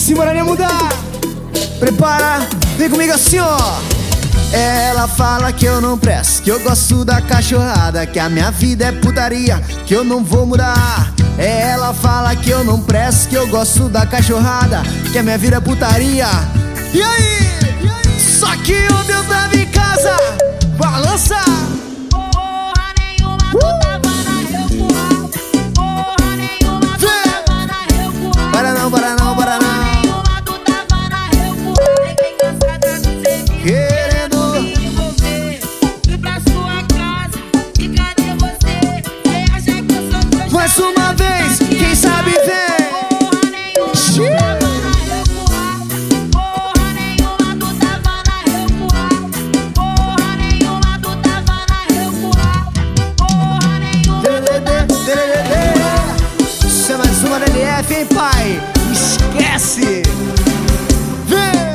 Simbora nem mudar. Prepara, vem comigo assim, ó. Ela fala que eu não presto, que eu gosto da cachorrada, que a minha vida é putaria, que eu não vou mudar. Ela fala que eu não presto, que eu gosto da cachorrada, que a minha vida é putaria. E aí? Só que ontem eu tava em casa, balança. Porra nenhuma, tu tava na recuada. Porra nenhuma, tu tava na recuada. Para não, para não, para não. Porra nenhuma, tu tava na recuada. Fiquei cansada do serviço, Querendo me envolver. Fui pra sua casa, e cadê você? Você acha que eu sou trouxa? mais uma vez, quem sabe vem. Porra nenhuma, tu tava na recuada. Porra nenhuma, tu tava na recuada. Porra nenhuma, tu tava na recuada. Porra nenhuma. Isso é mais uma da LF, hein, pai? Esquece! Vem!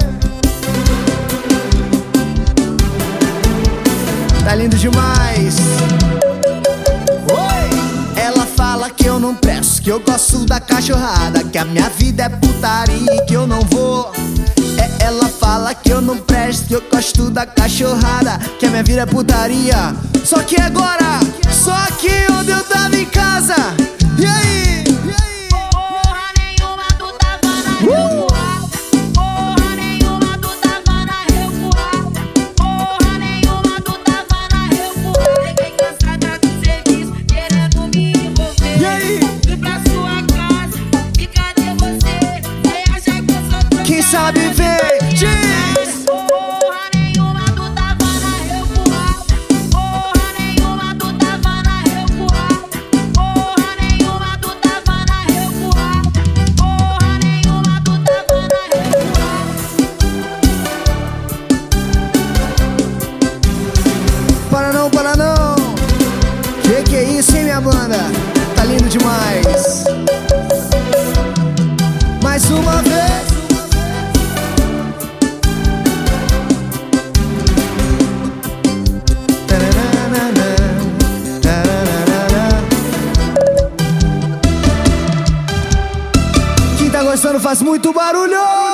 Tá lindo demais! Oi! Ela fala que eu não presto, que eu gosto da cachorrada, que a minha vida é putaria e que eu não vou. Ela fala que eu não presto, que eu gosto da cachorrada, que a minha vida é putaria. Só que agora, só que onde eu tava em casa. E aí? Porra nenhuma, tu tava na recuada. Porra nenhuma, tu tava na recuada. Porra nenhuma, tu tava na recuada. Fiquei cansada do serviço, querendo me envolver. E aí? Fui pra sua casa, e cadê você? Você acha que eu sou trouxa? Quem sabe vem, diz! Porra nenhuma, tu tava na recuada. Porra nenhuma, tu tava na recuada. Porra nenhuma, tu tava na recuada. Porra nenhuma, tu tava na recuada. Para não, para não! Que é isso, hein, minha banda? Tá lindo demais! Mais uma vez! Quem tá gostando faz muito barulho!